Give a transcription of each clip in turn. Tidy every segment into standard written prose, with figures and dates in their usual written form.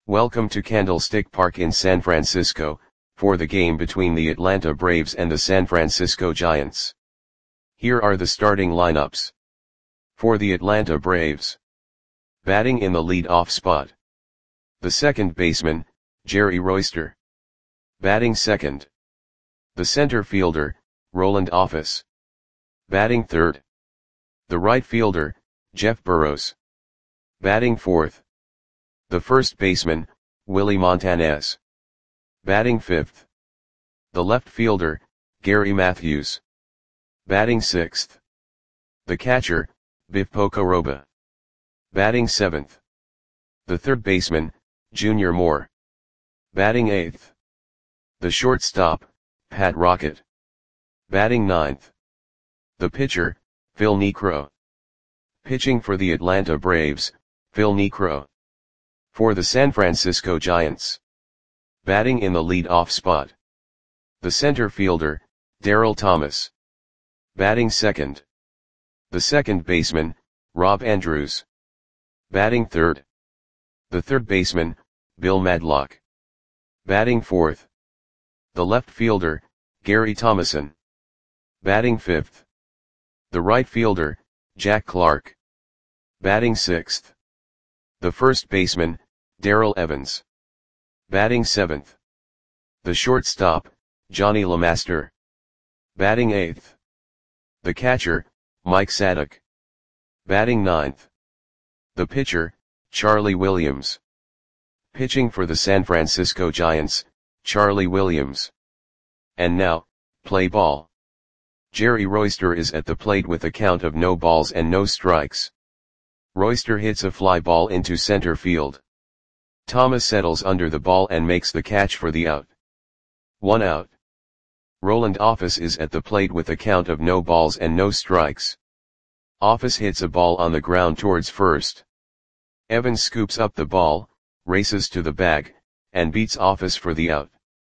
Welcome to Candlestick Park in San Francisco, for the game between the Atlanta Braves and the San Francisco Giants. Here are the starting lineups. For the Atlanta Braves. Batting in the lead-off spot. The second baseman, Jerry Royster. Batting second. The center fielder, Roland Office. Batting third. The right fielder, Jeff Burroughs. Batting fourth. The first baseman, Willie Montanez. Batting fifth. The left fielder, Gary Matthews. Batting sixth. The catcher, Biff Pocoroba. Batting seventh. The third baseman, Junior Moore. Batting eighth. The shortstop, Pat Rocket. Batting ninth. The pitcher, Phil Niekro. Pitching for the Atlanta Braves, Phil Niekro. For the San Francisco Giants. Batting in the lead-off spot. The center fielder, Darryl Thomas. Batting second. The second baseman, Rob Andrews. Batting third. The third baseman, Bill Madlock. Batting fourth. The left fielder, Gary Thomason. Batting fifth. The right fielder, Jack Clark. Batting sixth. The first baseman, Darrell Evans. Batting seventh. The shortstop, Johnny LeMaster. Batting eighth. The catcher, Mike Sadek. Batting ninth. The pitcher, Charlie Williams. Pitching for the San Francisco Giants, Charlie Williams. And now, play ball. Jerry Royster is at the plate with a count of no balls and no strikes. Royster hits a fly ball into center field. Thomas settles under the ball and makes the catch for the out. 1 out. Roland Office is at the plate with a count of no balls and no strikes. Office hits a ball on the ground towards first. Evans scoops up the ball, races to the bag, and beats Office for the out.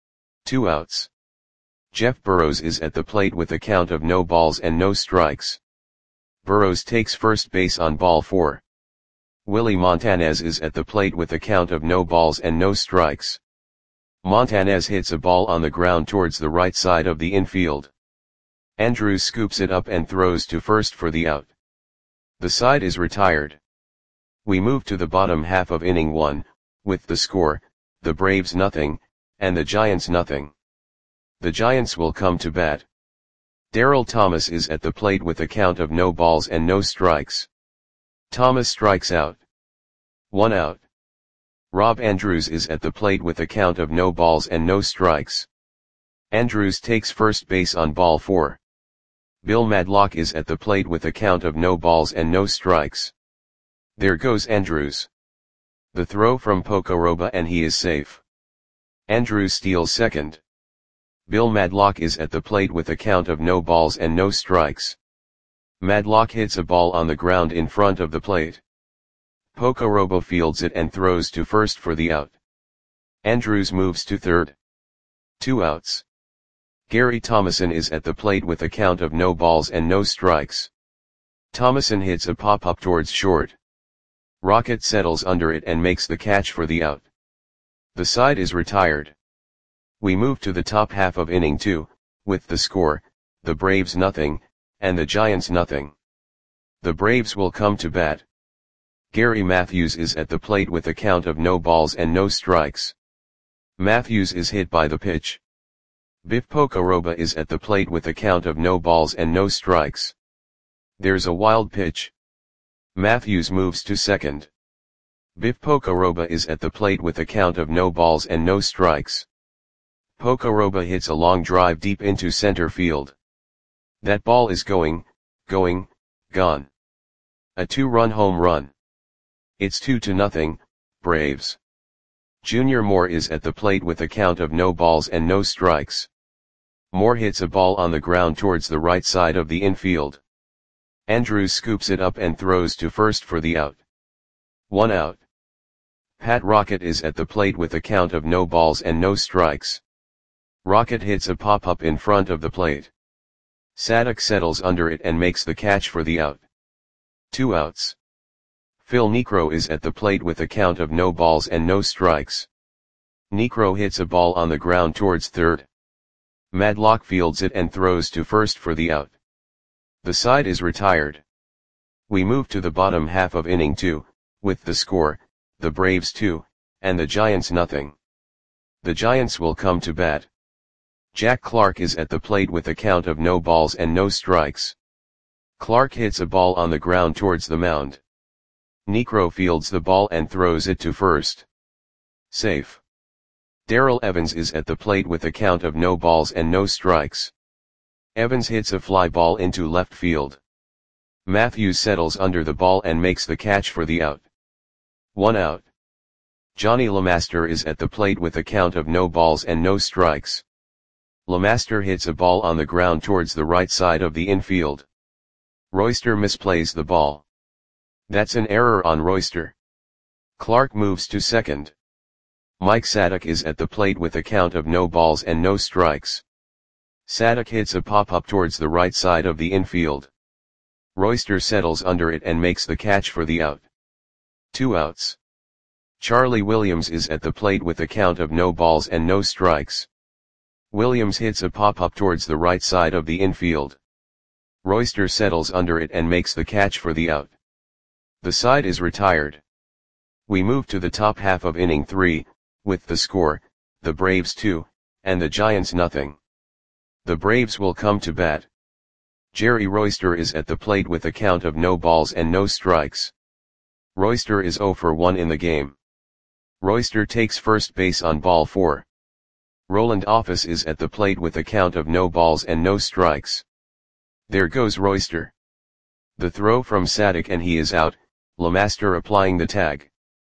2 outs. Jeff Burroughs is at the plate with a count of no balls and no strikes. Burroughs takes first base on ball 4. Willie Montanez is at the plate with a count of no balls and no strikes. Montanez hits a ball on the ground towards the right side of the infield. Andrews scoops it up and throws to first for the out. The side is retired. We move to the bottom half of inning 1, with the score, the Braves 0, and the Giants 0. The Giants will come to bat. Darryl Thomas is at the plate with a count of no balls and no strikes. Thomas strikes out. 1 out. Rob Andrews is at the plate with a count of no balls and no strikes. Andrews takes first base on ball 4. Bill Madlock is at the plate with a count of no balls and no strikes. There goes Andrews. The throw from Pocoroba and he is safe. Andrews steals second. Bill Madlock is at the plate with a count of no balls and no strikes. Madlock hits a ball on the ground in front of the plate. Pocoroba fields it and throws to first for the out. Andrews moves to third. 2 outs. Gary Thomason is at the plate with a count of no balls and no strikes. Thomason hits a pop-up towards short. Rocket settles under it and makes the catch for the out. The side is retired. We move to the top half of inning 2, with the score, the Braves 0, and the Giants 0. The Braves will come to bat. Gary Matthews is at the plate with a count of no balls and no strikes. Matthews is hit by the pitch. Biff Pocoroba is at the plate with a count of no balls and no strikes. There's a wild pitch. Matthews moves to second. Biff Pocoroba is at the plate with a count of no balls and no strikes. Pocoroba hits a long drive deep into center field. That ball is gone. A 2-run home run. It's 2-0, Braves. Junior Moore is at the plate with a count of no balls and no strikes. Moore hits a ball on the ground towards the right side of the infield. Andrews scoops it up and throws to first for the out. 1 out. Pat Rocket is at the plate with a count of no balls and no strikes. Rocket hits a pop-up in front of the plate. Sadek settles under it and makes the catch for the out. 2 outs. Phil Niekro is at the plate with a count of no balls and no strikes. Niekro hits a ball on the ground towards third. Madlock fields it and throws to first for the out. The side is retired. We move to the bottom half of inning 2, with the score, the Braves 2, and the Giants nothing. The Giants will come to bat. Jack Clark is at the plate with a count of no balls and no strikes. Clark hits a ball on the ground towards the mound. Niekro fields the ball and throws it to first. Safe. Darrell Evans is at the plate with a count of no balls and no strikes. Evans hits a fly ball into left field. Matthews settles under the ball and makes the catch for the out. 1 out. Johnny LeMaster is at the plate with a count of no balls and no strikes. LeMaster hits a ball on the ground towards the right side of the infield. Royster misplays the ball. That's an error on Royster. Clark moves to second. Mike Sadek is at the plate with a count of no balls and no strikes. Sadek hits a pop-up towards the right side of the infield. Royster settles under it and makes the catch for the out. 2 outs. Charlie Williams is at the plate with a count of no balls and no strikes. Williams hits a pop-up towards the right side of the infield. Royster settles under it and makes the catch for the out. The side is retired. We move to the top half of inning 3, with the score, the Braves 2, and the Giants nothing. The Braves will come to bat. Jerry Royster is at the plate with a count of no balls and no strikes. Royster is 0 for 1 in the game. Royster takes first base on ball 4. Roland Office is at the plate with a count of no balls and no strikes. There goes Royster. The throw from Sadek and he is out, LeMaster applying the tag.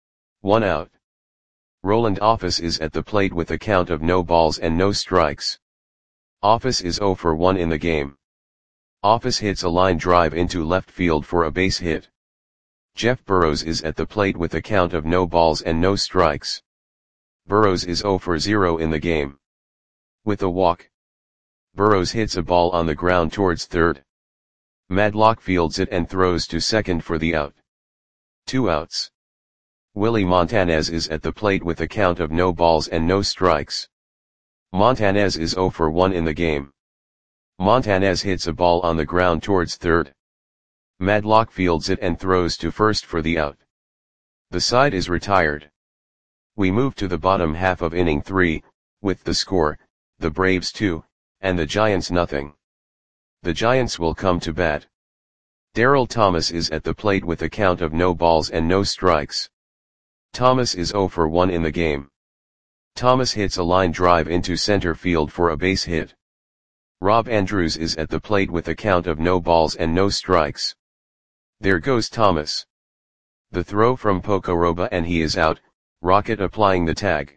1 out. Roland Office is at the plate with a count of no balls and no strikes. Office is 0 for 1 in the game. Office hits a line drive into left field for a base hit. Jeff Burrows is at the plate with a count of no balls and no strikes. Burrows is 0 for 0 in the game. With a walk. Burrows hits a ball on the ground towards third. Madlock fields it and throws to second for the out. 2 outs. Willie Montanez is at the plate with a count of no balls and no strikes. Montanez is 0 for 1 in the game. Montanez hits a ball on the ground towards third. Madlock fields it and throws to first for the out. The side is retired. We move to the bottom half of inning 3, with the score, the Braves 2, and the Giants nothing. The Giants will come to bat. Darrell Thomas is at the plate with a count of no balls and no strikes. Thomas is 0 for 1 in the game. Thomas hits a line drive into center field for a base hit. Rob Andrews is at the plate with a count of no balls and no strikes. There goes Thomas. The throw from Pocoroba and he is out, Rocket applying the tag.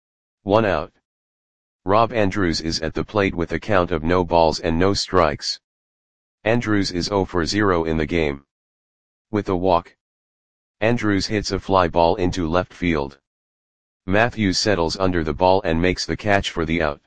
1 out. Rob Andrews is at the plate with a count of no balls and no strikes. Andrews is 0 for 0 in the game. With a walk. Andrews hits a fly ball into left field. Matthews settles under the ball and makes the catch for the out.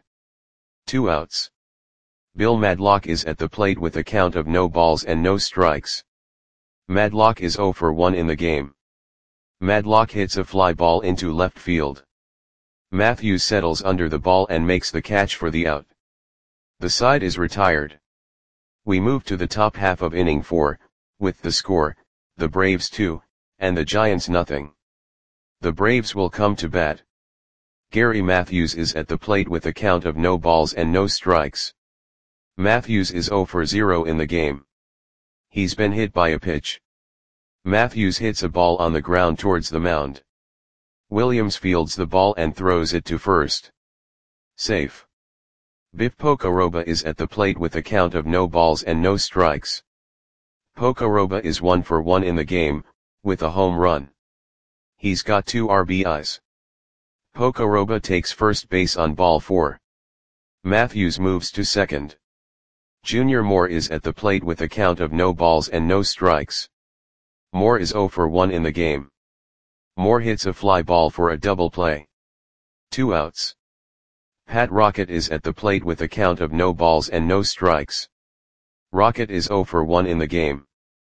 2 outs. Bill Madlock is at the plate with a count of no balls and no strikes. Madlock is 0 for 1 in the game. Madlock hits a fly ball into left field. Matthews settles under the ball and makes the catch for the out. The side is retired. We move to the top half of inning 4, with the score, the Braves 2, and the Giants nothing. The Braves will come to bat. Gary Matthews is at the plate with a count of no balls and no strikes. Matthews is 0 for 0 in the game. He's been hit by a pitch. Matthews hits a ball on the ground towards the mound. Williams fields the ball and throws it to first. Safe. Biff Pocoroba is at the plate with a count of no balls and no strikes. Pocoroba is 1 for 1 in the game, with a home run. He's got 2 RBIs. Pocoroba takes first base on ball 4. Matthews moves to second. Junior Moore is at the plate with a count of no balls and no strikes. Moore is 0 for 1 in the game. Moore hits a fly ball for a double play. 2 outs. Pat Rocket is at the plate with a count of no balls and no strikes. Rocket is 0 for 1 in the game.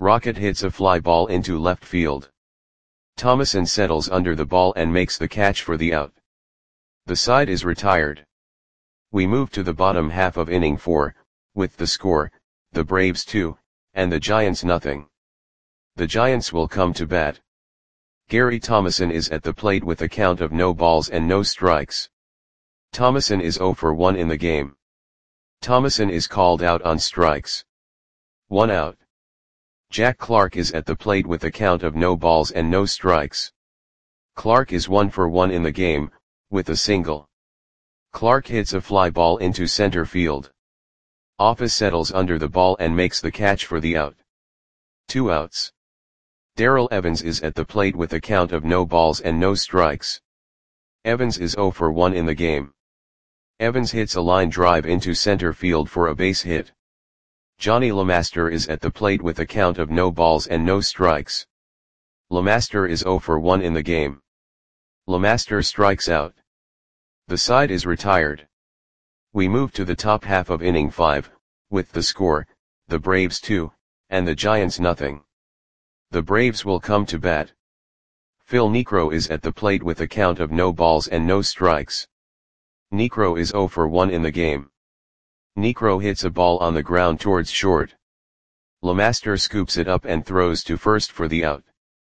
Rocket hits a fly ball into left field. Thomason settles under the ball and makes the catch for the out. The side is retired. We move to the bottom half of inning 4, with the score, the Braves 2, and the Giants nothing. The Giants will come to bat. Gary Thomason is at the plate with a count of no balls and no strikes. Thomason is 0 for 1 in the game. Thomason is called out on strikes. 1 out. Jack Clark is at the plate with a count of no balls and no strikes. Clark is 1 for 1 in the game, with a single. Clark hits a fly ball into center field. Office settles under the ball and makes the catch for the out. 2 outs. Darrell Evans is at the plate with a count of no balls and no strikes. Evans is 0 for 1 in the game. Evans hits a line drive into center field for a base hit. Johnny LeMaster is at the plate with a count of no balls and no strikes. LeMaster is 0 for 1 in the game. LeMaster strikes out. The side is retired. We move to the top half of inning 5, with the score, the Braves 2, and the Giants nothing. The Braves will come to bat. Phil Niekro is at the plate with a count of no balls and no strikes. Niekro is 0 for 1 in the game. Niekro hits a ball on the ground towards short. LeMaster scoops it up and throws to first for the out.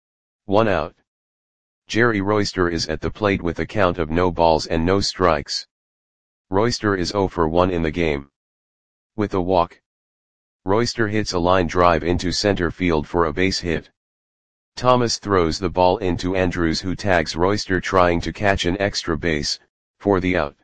1 out. Jerry Royster is at the plate with a count of no balls and no strikes. Royster is 0 for 1 in the game. With a walk. Royster hits a line drive into center field for a base hit. Thomas throws the ball into Andrews, who tags Royster trying to catch an extra base, for the out.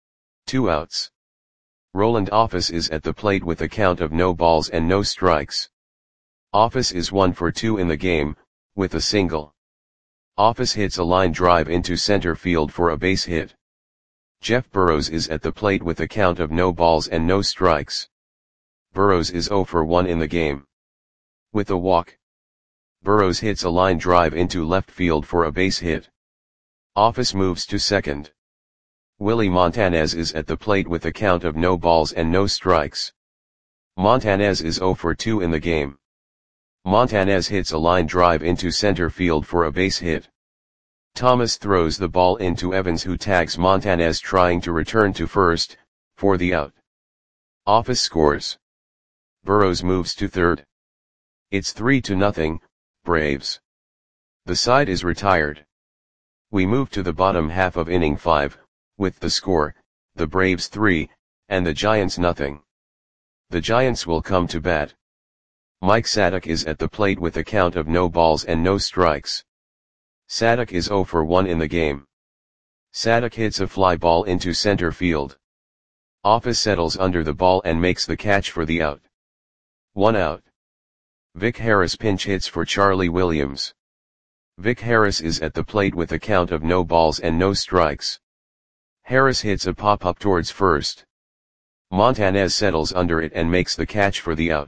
2 outs. Roland Office is at the plate with a count of no balls and no strikes. Office is 1 for 2 in the game, with a single. Office hits a line drive into center field for a base hit. Jeff Burrows is at the plate with a count of no balls and no strikes. Burrows is 0 for 1 in the game. With a walk. Burrows hits a line drive into left field for a base hit. Office moves to second. Willie Montanez is at the plate with a count of no balls and no strikes. Montanez is 0 for 2 in the game. Montanez hits a line drive into center field for a base hit. Thomas throws the ball into Evans, who tags Montanez trying to return to first, for the out. Office scores. Burrows moves to third. It's 3-0, Braves. The side is retired. We move to the bottom half of inning 5, with the score, the Braves 3, and the Giants nothing. The Giants will come to bat. Mike Sadek is at the plate with a count of no balls and no strikes. Sadek is 0 for 1 in the game. Sadek hits a fly ball into center field. Office settles under the ball and makes the catch for the out. 1 out. Vic Harris pinch hits for Charlie Williams. Vic Harris is at the plate with a count of no balls and no strikes. Harris hits a pop-up towards first. Montanez settles under it and makes the catch for the out.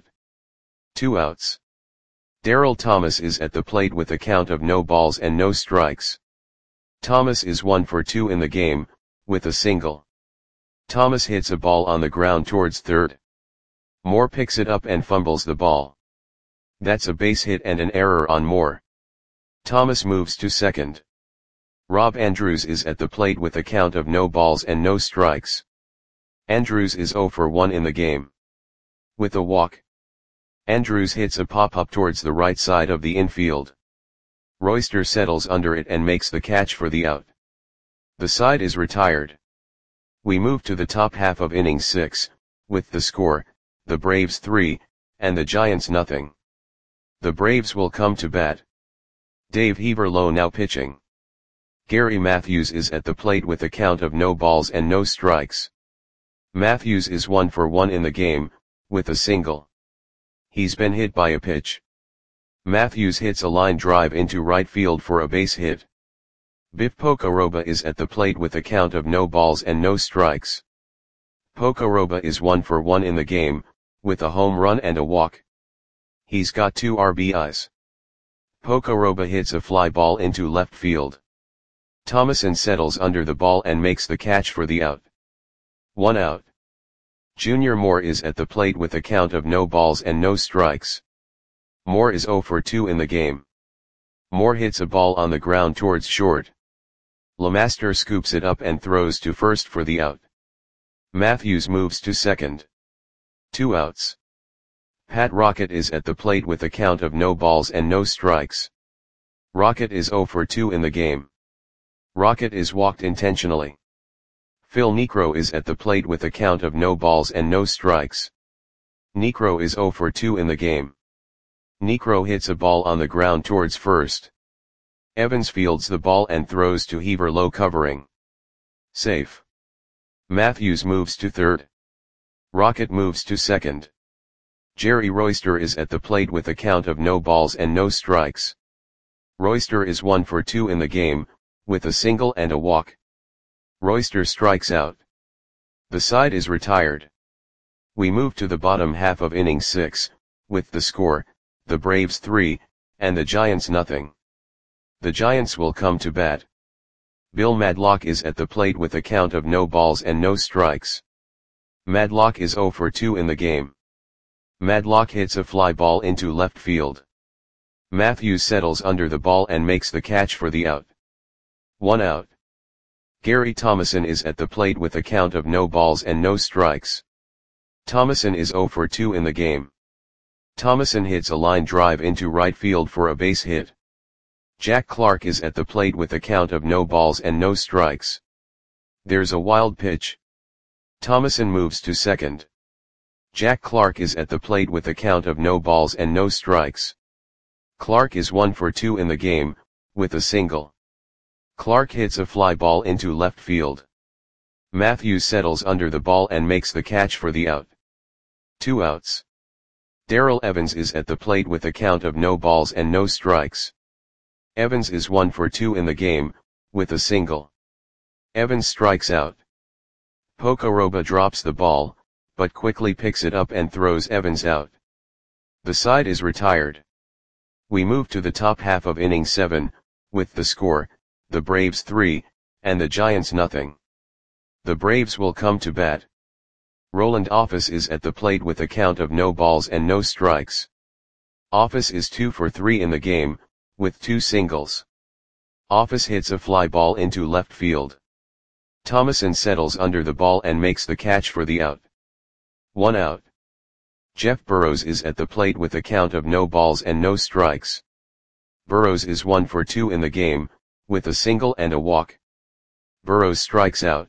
2 outs. Darrell Thomas is at the plate with a count of no balls and no strikes. Thomas is 1 for 2 in the game, with a single. Thomas hits a ball on the ground towards third. Moore picks it up and fumbles the ball. That's a base hit and an error on Moore. Thomas moves to second. Rob Andrews is at the plate with a count of no balls and no strikes. Andrews is 0 for 1 in the game. With a walk. Andrews hits a pop-up towards the right side of the infield. Royster settles under it and makes the catch for the out. The side is retired. We move to the top half of inning 6, with the score, the Braves 3, and the Giants nothing. The Braves will come to bat. Dave Heaverlow now pitching. Gary Matthews is at the plate with a count of no balls and no strikes. Matthews is 1 for 1 in the game, with a single. He's been hit by a pitch. Matthews hits a line drive into right field for a base hit. Biff Pocoroba is at the plate with a count of no balls and no strikes. Pocoroba is 1 for 1 in the game, with a home run and a walk. He's got 2 RBIs. Pocoroba hits a fly ball into left field. Thomason settles under the ball and makes the catch for the out. 1 out. Junior Moore is at the plate with a count of no balls and no strikes. Moore is 0 for 2 in the game. Moore hits a ball on the ground towards short. Lemaster scoops it up and throws to first for the out. Matthews moves to second. 2 outs. Pat Rocket is at the plate with a count of no balls and no strikes. Rocket is 0 for 2 in the game. Rocket is walked intentionally. Phil Niekro is at the plate with a count of no balls and no strikes. Niekro is 0 for 2 in the game. Niekro hits a ball on the ground towards first. Evans fields the ball and throws to Heaver low covering. Safe. Matthews moves to third. Rocket moves to second. Jerry Royster is at the plate with a count of no balls and no strikes. Royster is 1 for 2 in the game, with a single and a walk. Royster strikes out. The side is retired. We move to the bottom half of inning 6, with the score, the Braves 3, and the Giants nothing. The Giants will come to bat. Bill Madlock is at the plate with a count of no balls and no strikes. Madlock is 0 for 2 in the game. Madlock hits a fly ball into left field. Matthews settles under the ball and makes the catch for the out. 1 out. Gary Thomason is at the plate with a count of no balls and no strikes. Thomason is 0 for 2 in the game. Thomason hits a line drive into right field for a base hit. Jack Clark is at the plate with a count of no balls and no strikes. There's a wild pitch. Thomason moves to second. Jack Clark is at the plate with a count of no balls and no strikes. Clark is 1 for 2 in the game, with a single. Clark hits a fly ball into left field. Matthews settles under the ball and makes the catch for the out. 2 outs. Darrell Evans is at the plate with a count of no balls and no strikes. Evans is 1 for 2 in the game, with a single. Evans strikes out. Pocoroba drops the ball, but quickly picks it up and throws Evans out. The side is retired. We move to the top half of inning 7, with the score, the Braves 3, and the Giants nothing. The Braves will come to bat. Roland Office is at the plate with a count of no balls and no strikes. Office is 2 for 3 in the game, with 2 singles. Office hits a fly ball into left field. Thomason settles under the ball and makes the catch for the out. 1 out. Jeff Burrows is at the plate with a count of no balls and no strikes. Burrows is 1 for 2 in the game, with a single and a walk. Burrows strikes out.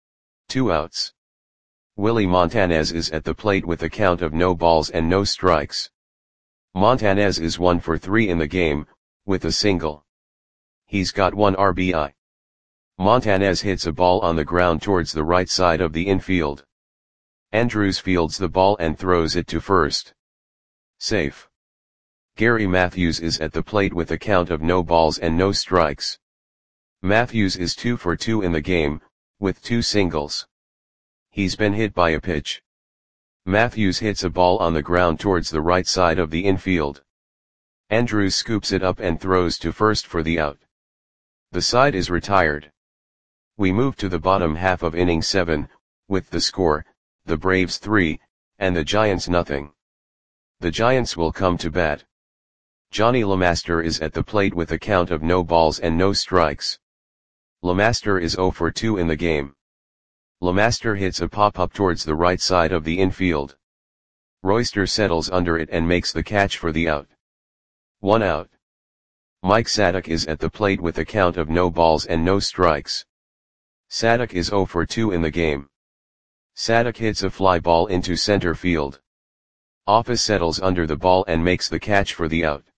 2 outs. Willie Montanez is at the plate with a count of no balls and no strikes. Montanez is 1 for 3 in the game, with a single. He's got 1 RBI. Montanez hits a ball on the ground towards the right side of the infield. Andrews fields the ball and throws it to first. Safe. Gary Matthews is at the plate with a count of no balls and no strikes. Matthews is 2 for 2 in the game, with 2 singles. He's been hit by a pitch. Matthews hits a ball on the ground towards the right side of the infield. Andrews scoops it up and throws to first for the out. The side is retired. We move to the bottom half of inning 7, with the score, the Braves 3, and the Giants nothing. The Giants will come to bat. Johnny Lemaster is at the plate with a count of no balls and no strikes. Lemaster is 0 for 2 in the game. Lemaster hits a pop-up towards the right side of the infield. Royster settles under it and makes the catch for the out. 1 out. Mike Sadek is at the plate with a count of no balls and no strikes. Sadek is 0 for 2 in the game. Sadek hits a fly ball into center field. Office settles under the ball and makes the catch for the out.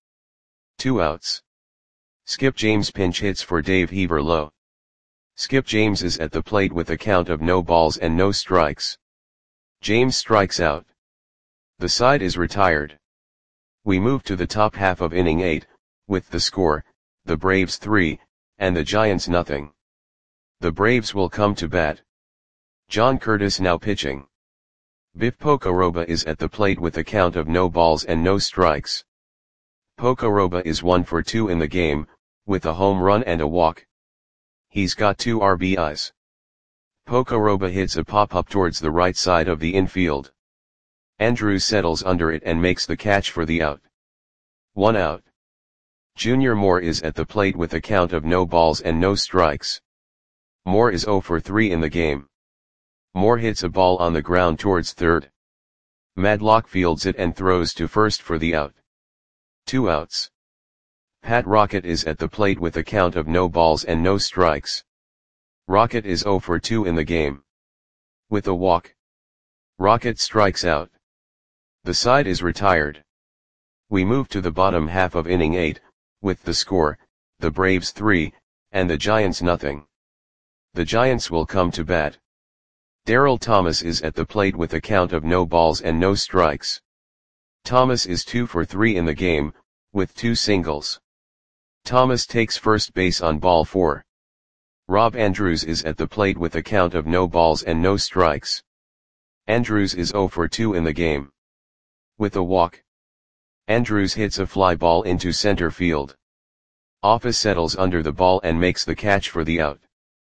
2 outs. Skip James pinch hits for Dave Heaver low. Skip James is at the plate with a count of no balls and no strikes. James strikes out. The side is retired. We move to the top half of inning 8, with the score, the Braves 3, and the Giants nothing. The Braves will come to bat. John Curtis now pitching. Biff Pocoroba is at the plate with a count of no balls and no strikes. Pocoroba is 1 for 2 in the game, with a home run and a walk. He's got 2 RBIs. Pocoroba hits a pop-up towards the right side of the infield. Andrews settles under it and makes the catch for the out. 1 out. Junior Moore is at the plate with a count of no balls and no strikes. Moore is 0 for 3 in the game. Moore hits a ball on the ground towards third. Madlock fields it and throws to first for the out. 2 outs. Pat Rocket is at the plate with a count of no balls and no strikes. Rocket is 0 for 2 in the game. With a walk, Rocket strikes out. The side is retired. We move to the bottom half of inning 8, with the score, the Braves 3, and the Giants nothing. The Giants will come to bat. Darryl Thomas is at the plate with a count of no balls and no strikes. Thomas is 2 for 3 in the game, with 2 singles. Thomas takes first base on ball 4. Rob Andrews is at the plate with a count of no balls and no strikes. Andrews is 0 for 2 in the game. With a walk, Andrews hits a fly ball into center field. Office settles under the ball and makes the catch for the out.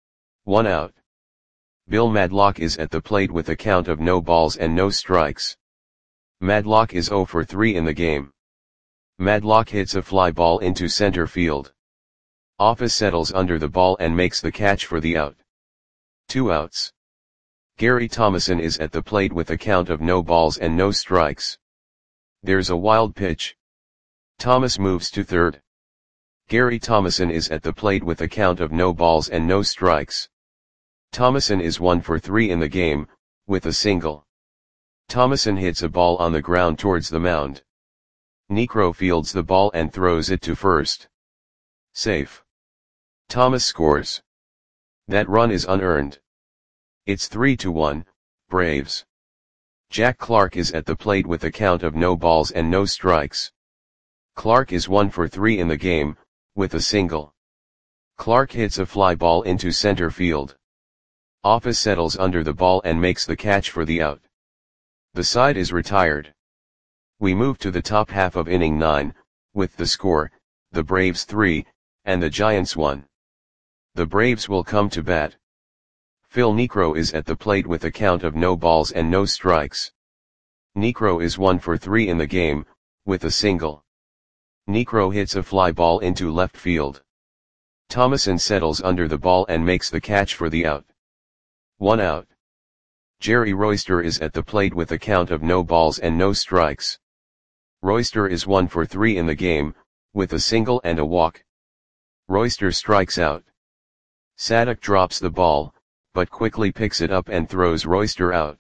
1 out. Bill Madlock is at the plate with a count of no balls and no strikes. Madlock is 0 for 3 in the game. Madlock hits a fly ball into center field. Office settles under the ball and makes the catch for the out. 2 outs. Gary Thomason is at the plate with a count of no balls and no strikes. There's a wild pitch. Thomas moves to third. Gary Thomason is at the plate with a count of no balls and no strikes. Thomason is 1 for 3 in the game, with a single. Thomason hits a ball on the ground towards the mound. Niekro fields the ball and throws it to first. Safe. Thomas scores. That run is unearned. It's 3-1, Braves. Jack Clark is at the plate with a count of no balls and no strikes. Clark is 1 for 3 in the game, with a single. Clark hits a fly ball into center field. Office settles under the ball and makes the catch for the out. The side is retired. We move to the top half of inning 9, with the score, the Braves 3, and the Giants 1. The Braves will come to bat. Phil Niekro is at the plate with a count of no balls and no strikes. Niekro is 1 for 3 in the game, with a single. Niekro hits a fly ball into left field. Thomason settles under the ball and makes the catch for the out. 1 out. Jerry Royster is at the plate with a count of no balls and no strikes. Royster is 1 for 3 in the game, with a single and a walk. Royster strikes out. Sadek drops the ball, but quickly picks it up and throws Royster out.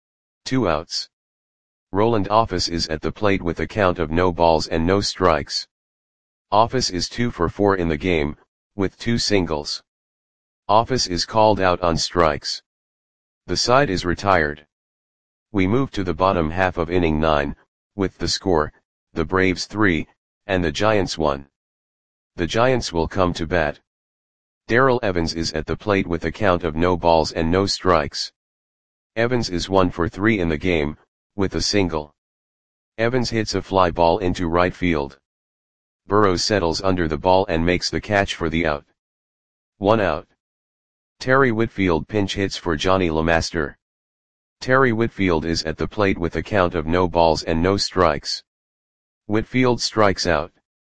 2 outs. Roland Office is at the plate with a count of no balls and no strikes. Office is 2 for 4 in the game, with 2 singles. Office is called out on strikes. The side is retired. We move to the bottom half of inning 9, with the score, the Braves 3, and the Giants 1. The Giants will come to bat. Darrell Evans is at the plate with a count of no balls and no strikes. Evans is 1 for 3 in the game, with a single. Evans hits a fly ball into right field. Burrows settles under the ball and makes the catch for the out. 1 out. Terry Whitfield pinch hits for Johnny LeMaster. Terry Whitfield is at the plate with a count of no balls and no strikes. Whitfield strikes out.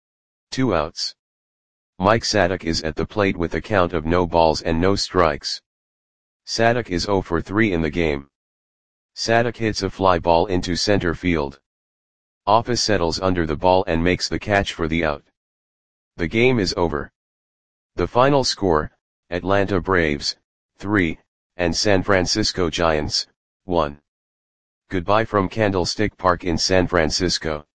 2 outs. Mike Sadek is at the plate with a count of no balls and no strikes. Sadek is 0 for 3 in the game. Sadek hits a fly ball into center field. Office settles under the ball and makes the catch for the out. The game is over. The final score, Atlanta Braves, 3, and San Francisco Giants, 1. Goodbye from Candlestick Park in San Francisco.